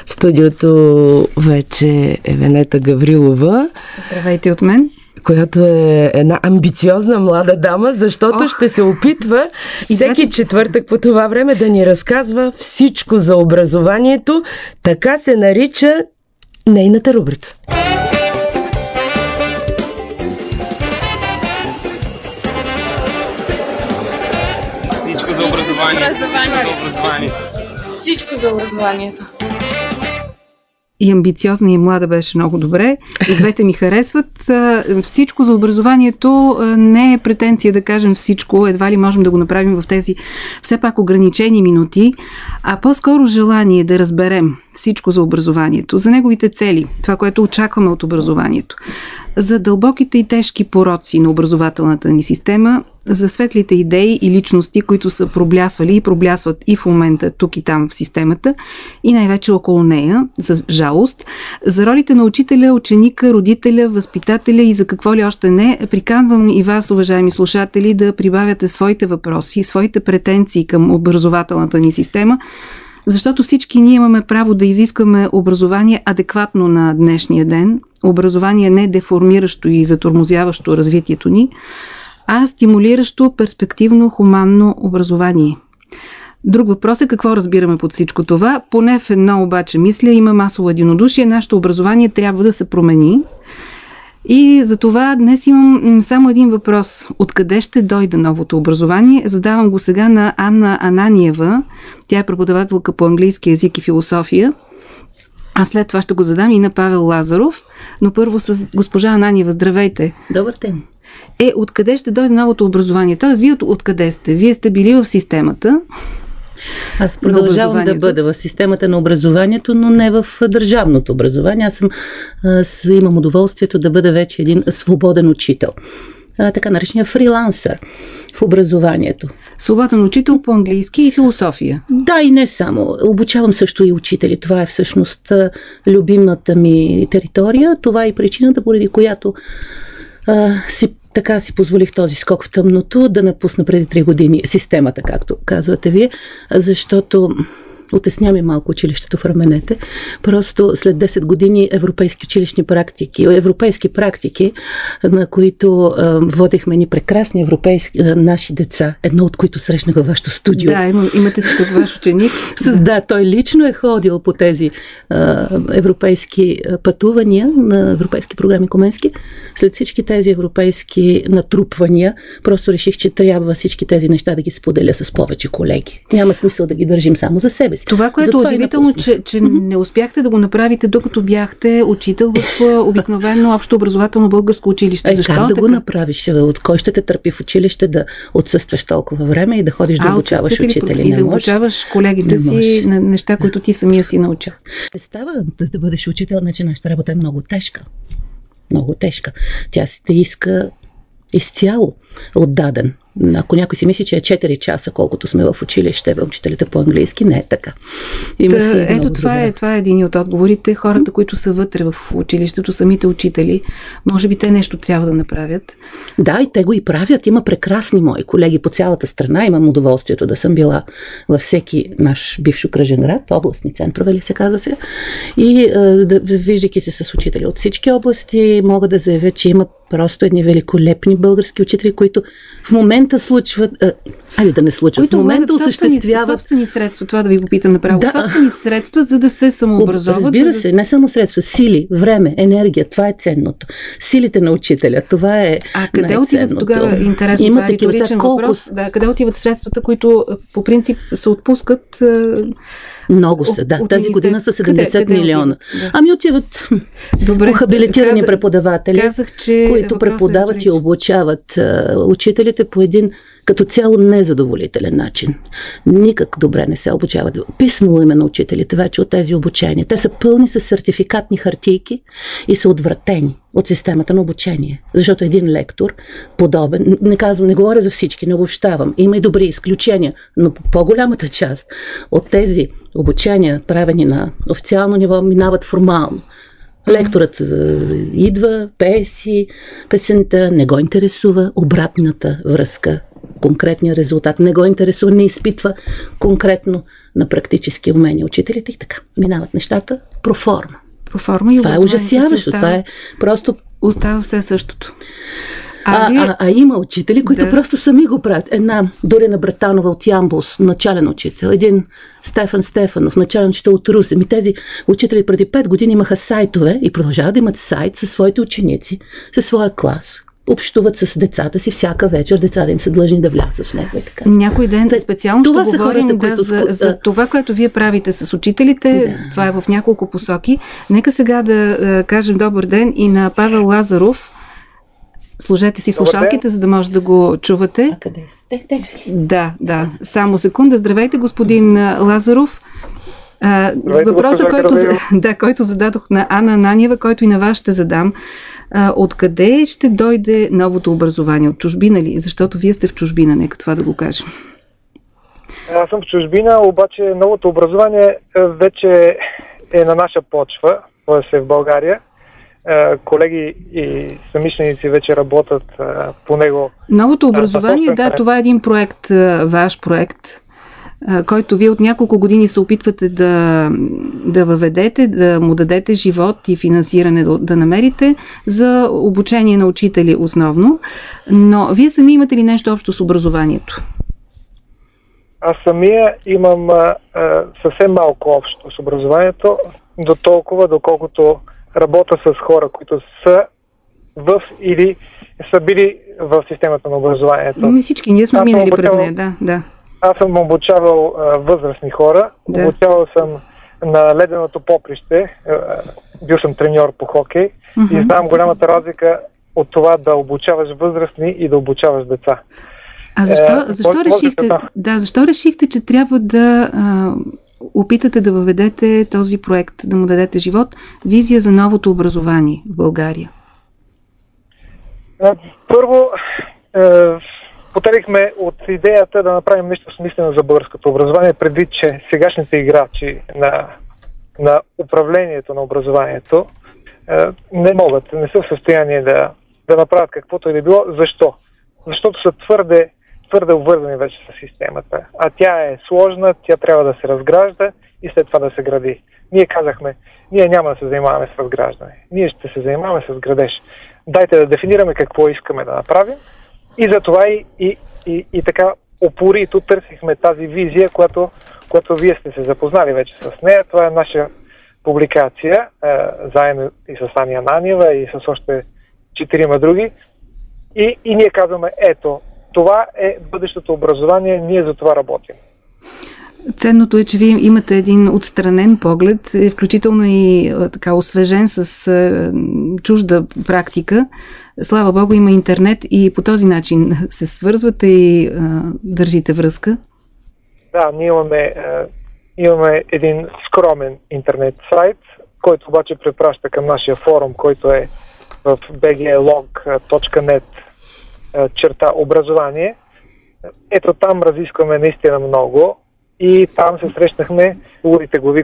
В студиото вече е Венета Гаврилова. Здравейте от мен. Която е една амбициозна млада дама, защото ще се опитва всеки четвъртък по това време да ни разказва всичко за образованието. Така се нарича нейната рубрика. Всичко за образование. Всичко за образованието. И амбициозна и млада беше много добре. И двете ми харесват. Всичко за образованието не е претенция да кажем всичко. Едва ли можем да го направим в тези все пак ограничени минути, а по-скоро желание да разберем всичко за образованието, за неговите цели, това, което очакваме от образованието, за дълбоките и тежки пороци на образователната ни система, за светлите идеи и личности, които са проблясвали и проблясват и в момента тук и там в системата и най-вече около нея, за жалост, за ролите на учителя, ученика, родителя, възпитателя и за какво ли още не. Приканвам и вас, уважаеми слушатели, да прибавяте своите въпроси, своите претенции към образователната ни система, защото всички ние имаме право да изискваме образование адекватно на днешния ден, образование не деформиращо и затормозяващо развитието ни, а стимулиращо, перспективно, хуманно образование. Друг въпрос е какво разбираме под всичко това. Поне в едно обаче мисля, има масово единодушие, нашето образование трябва да се промени. И за това днес имам само един въпрос. Откъде ще дойде новото образование? Задавам го сега на Анна Ананиева. Тя е преподавателка по английски език и философия. А след това ще го задам и на Павел Лазаров. Но първо с госпожа Ананиева. Здравейте! Добър ден! Откъде ще дойде новото образование? Тоест, вие откъде сте? Вие сте били в системата. Аз продължавам да бъда в системата на образованието, но не в държавното образование. Аз имам удоволствието да бъда вече един свободен учител. Така наречения фрилансър в образованието. Свободен учител по английски и философия. Да, и не само. Обучавам също и учители. Това е всъщност любимата ми територия. Това е и причината, поради която си позволих този скок в тъмното, да напусна преди 3 години системата, както казвате вие, защото утесня ми малко училището в раменете. Просто след 10 години европейски практики, на които водихме ни прекрасни европейски наши деца, едно от които срещнах във вашето студио. Да, имате си тук ваш ученик. Да, той лично е ходил по тези европейски пътувания на европейски програми Коменски. След всички тези европейски натрупвания, просто реших, че трябва всички тези неща да ги споделя с повече колеги. Няма смисъл да ги държим само за себе си. Това, което е удивително, че не успяхте да го направите, докато бяхте учител в обикновено общообразователно българско училище. Защо как да го направиш? От кой ще те търпи в училище да отсъстваш толкова време и да ходиш да обучаваш учители? И да обучаваш колегите си на неща, които ти самия си научил. Не става да бъдеш учител, значи нашата работа е много тежка. Много тежка. Тя си те иска изцяло отдаден. Ако някой си мисли, че е 4 часа, колкото сме в училище, учителите по английски, не е така. Ето това е един от отговорите. Хората, които са вътре в училището, самите учители, може би те нещо трябва да направят. Да, и те го и правят. Има прекрасни мои колеги по цялата страна. Имам удоволствието да съм била във всеки наш бивш окръжен град, областни центрове ли се казва сега. И виждайки се с учители от всички области, мога да заявя, че има просто едни великолепни български учители, които в момента случват, да не случват, които в момента осъществяват собствени средства, това да ви попитам направо, собствени средства, за да се самообразоват. Разбира се, не само средства, сили, време, енергия, това е ценното. Силите на учителя, това е къде отиват тогава, интересно, има това е риторичен въпрос, къде отиват средствата, които по принцип се отпускат? Много са, да. Тази година са 70 милиона. Да. Отиват хабилитирани преподаватели, които преподават и обучават учителите по един като цяло незадоволителен начин. Никак добре не се обучават. Писнало име на учителите вече от тези обучения. Те са пълни с сертификатни хартийки и са отвратени от системата на обучение. Защото един лектор, подобен, не говоря за всички, не обобщавам, има и добри изключения, но по-голямата част от тези обучения, правени на официално ниво, минават формално. Лекторът идва, пее си песента, не го интересува обратната връзка. конкретния резултат. Не го интересува, не изпитва конкретно на практически умения учителите и така. Минават нещата проформа. И това е ужасяващо. Това е просто... Остава все същото. Има учители, които просто сами го правят. Дорина Братанова от Ямбулс, начален учител. Един Стефан Стефанов, начален учител от Русе. Тези учители преди 5 години имаха сайтове и продължават да имат сайт със своите ученици, със своя клас. Общуват с децата си всяка вечер, децата им са длъжни да влязат в него и така. Някой ден специално ще говорим за това, което вие правите с учителите. Това е в няколко посоки. Нека сега да кажем добър ден и на Павел Лазаров. Сложете си слушалките, за да може да го чувате. А къде сте? Да. Само секунда. Здравейте, господин Лазаров. Въпросът, който зададох на Ана Ананиева, който и на вас ще задам. Откъде ще дойде новото образование? От чужбина ли? Защото вие сте в чужбина, нека това да го кажем. Аз съм в чужбина, обаче новото образование вече е на наша почва, т.е. в България. Колеги и съмишленици вече работят по него. Новото образование, това е един проект, ваш проект, който вие от няколко години се опитвате да въведете, да му дадете живот и финансиране да намерите за обучение на учители основно. Но вие сами имате ли нещо общо с образованието? Аз самия имам съвсем малко общо с образованието, до толкова, доколкото работя с хора, които са или са били в системата на образованието. Всички ние сме минали през нея, да. Аз съм обучавал възрастни хора, обучавал съм на леденото поприще, бил съм треньор по хокей и знам голямата разлика от това да обучаваш възрастни и да обучаваш деца. А защо решихте, че трябва да опитате да въведете този проект, да му дадете живот, визия за новото образование в България? Първо, потелихме от идеята да направим нещо смислено за българското образование, предвид, че сегашните играчи на управлението на образованието не са в състояние да направят каквото и да било. Защо? Защото са твърде обвързани вече с системата. А тя е сложна, тя трябва да се разгражда и след това да се гради. Ние казахме, ние няма да се занимаваме с разграждане. Ние ще се занимаваме с градеж. Дайте да дефинираме какво искаме да направим и затова и така упорито търсихме тази визия, която вие сте се запознали вече с нея. Това е наша публикация, заедно и с Ани Ананиева и с още 4 други. И ние казваме, ето, това е бъдещото образование, ние за това работим. Ценното е, че вие имате един отстранен поглед, включително и така освежен с чужда практика. Слава Богу, има интернет и по този начин се свързвате и държите връзка. Да, ние имаме един скромен интернет сайт, който обаче препраща към нашия форум, който е в bglog.net /образование. Ето там разискваме наистина много и там се срещнахме лудите глави,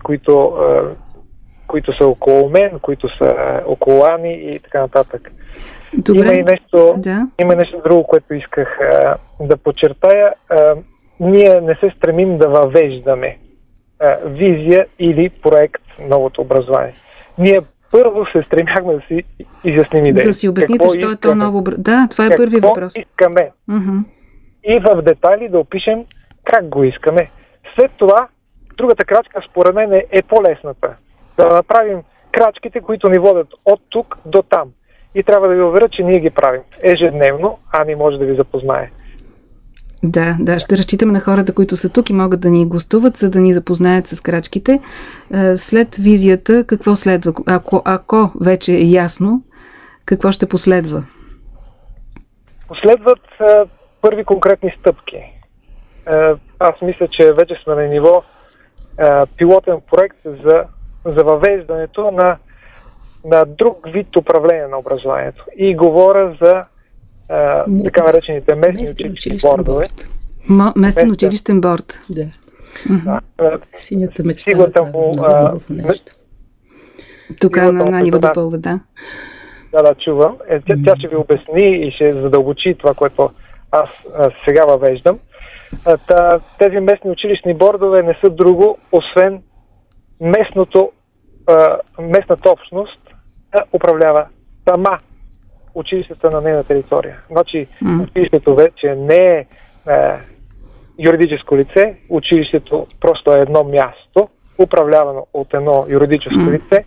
които са около мен, които са около Ани и така нататък. Добре. Има нещо друго, което исках да подчертая. Ние не се стремим да въвеждаме визия или проект новото образование. Ние първо се стремяхме да си изясним идея. Да си обясните, що е то ново... Да, това е първи въпрос. Какво искаме? И в детайли да опишем как го искаме. След това, другата крачка според мен е по-лесната. Да направим крачките, които ни водят от тук до там. И трябва да ви уверя, че ние ги правим ежедневно, Ани може да ви запознае. Да, ще разчитаме на хората, които са тук и могат да ни гостуват, за да ни запознаят с крачките. След визията, какво следва? Ако вече е ясно, какво ще последва? Последват първи конкретни стъпки. Аз мисля, че вече сме на ниво пилотен проект за въвеждането на друг вид управление на образованието. И говоря за така наречените местни училищни бордове. Местен училищен борд. Да. Синята мечта е нещо. Тук Нани го допълва, да. Да, чувам. Тя ще ви обясни и ще задълбочи това, което аз сега въвеждам. Тези местни училищни бордове не са друго, освен местната общност управлява сама училищата на нейна територия. Значи училището вече не е юридическо лице, училището просто е едно място, управлявано от едно юридическо лице,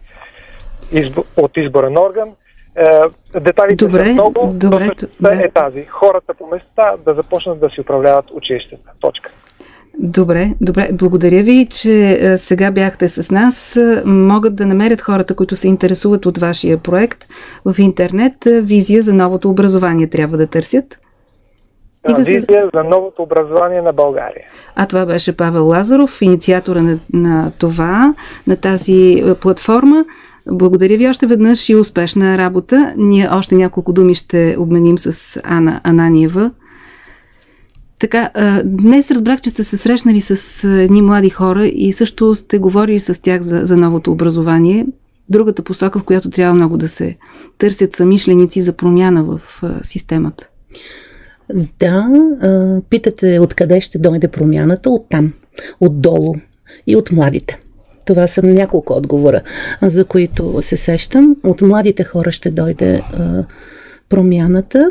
от изборен орган. Деталите са много, но същността е тази. Хората по места да започнат да си управляват училищата. Точка. Добре. Благодаря ви, че сега бяхте с нас. Могат да намерят хората, които се интересуват от вашия проект в интернет. Визия за новото образование трябва да търсят. Визия за новото образование на България. А това беше Павел Лазаров, инициатора на тази платформа. Благодаря ви още веднъж и успешна работа. Ние още няколко думи ще обменим с Ана Ананиева. Така, днес разбрах, че сте се срещнали с едни млади хора и също сте говорили с тях за новото образование. Другата посока, в която трябва много да се търсят съмишленици за промяна в системата. Да, питате откъде ще дойде промяната? Оттам, отдолу и от младите. Това са няколко отговора, за които се сещам. От младите хора ще дойде промяната,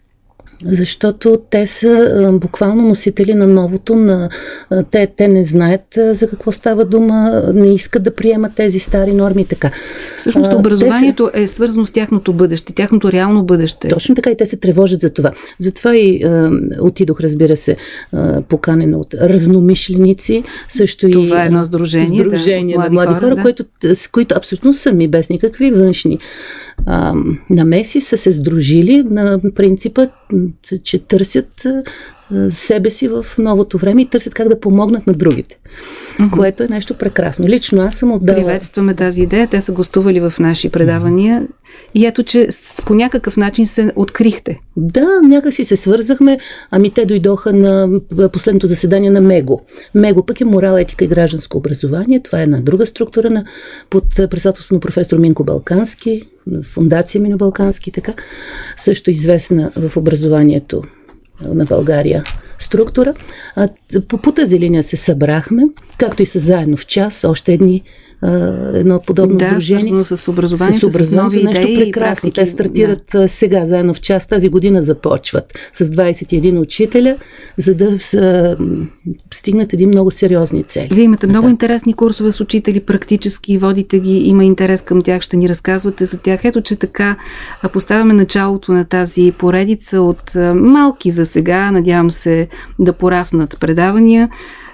защото те са буквално носители на новото. Те не знаят за какво става дума, не искат да приемат тези стари норми и така. Всъщност образованието е свързано с тяхното бъдеще, тяхното реално бъдеще. Точно така, и те се тревожат за това. Затова и отидох, разбира се, поканена от разномишленици. Също това е едно сдружение на млади хора, които абсолютно сами, без никакви външни намеси, са се сдружили на принципа, че търсят себе си в новото време и търсят как да помогнат на другите. Което е нещо прекрасно. Лично аз съм отдала... Приветстваме тази идея. Те са гостували в наши предавания. И ето, че по някакъв начин се открихте. Да, някакси се свързахме. Те дойдоха на последното заседание на МЕГО. МЕГО пък е морал, етика и гражданско образование. Това е една друга структура под председателството на професор Минко Балкански, фондация Мино Балкански, така. Също известна в образованието на България структура. По тази линия се събрахме, както и с Заедно в час, още едно подобно сдружение. Да, с образованието, с нови идеи. Нещо прекрасно. Те стартират сега, Заедно в час. Тази година започват с 21 учителя, за да стигнат един много сериозни цели. Вие имате много интересни курсове с учители, практически водите ги, има интерес към тях, ще ни разказвате за тях. Ето, че така поставяме началото на тази поредица от малки за сега, надявам се да пораснат предавания.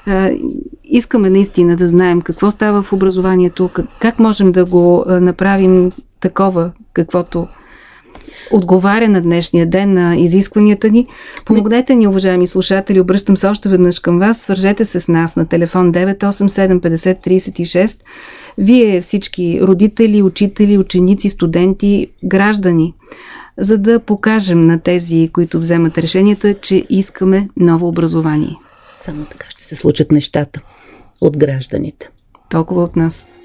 Искаме наистина да знаем какво става в образованието, как можем да го направим такова, каквото отговаря на днешния ден, на изискванията ни. Помогнете ни, уважаеми слушатели, обръщам се още веднъж към вас, свържете се с нас на телефон 987 50 36. Вие всички родители, учители, ученици, студенти, граждани, за да покажем на тези, които вземат решенията, че искаме ново образование. Само така ще се случат нещата от гражданите. Толкова от нас.